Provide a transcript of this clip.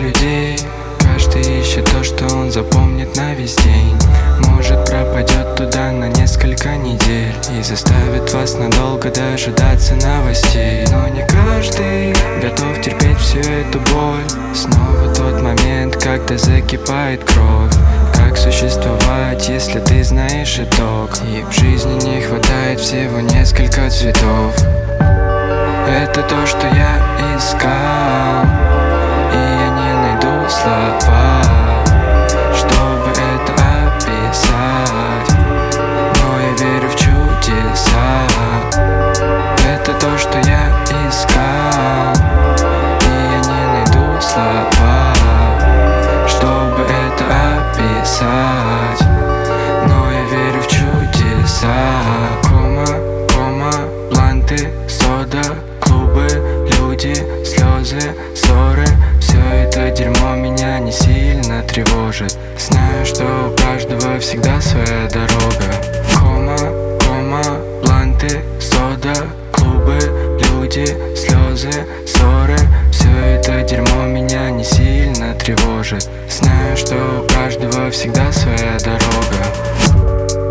людей. Каждый ищет то, что он запомнит на весь день. Может, пропадет туда на несколько недель и заставит вас надолго дожидаться новостей. Но не каждый готов терпеть всю эту боль. Снова тот момент, когда закипает кровь. Как существовать, если ты знаешь итог? И в жизни не хватает всего несколько цветов. Это то, что я искал, и я не найду слова, чтобы это описать, но я верю в чудеса. Это то, что я искал, и я не найду слова, чтобы это описать, но я верю в чудеса. Кома, бланты, сода, клубы, люди, слезы, ссоры. Все это дерьмо меня не сильно тревожит. Знаю, что у каждого всегда своя дорога. Кома, бланты, сода, клубы, люди, слезы, ссоры. Все это дерьмо меня не сильно тревожит. Знаю, что у каждого всегда своя дорога.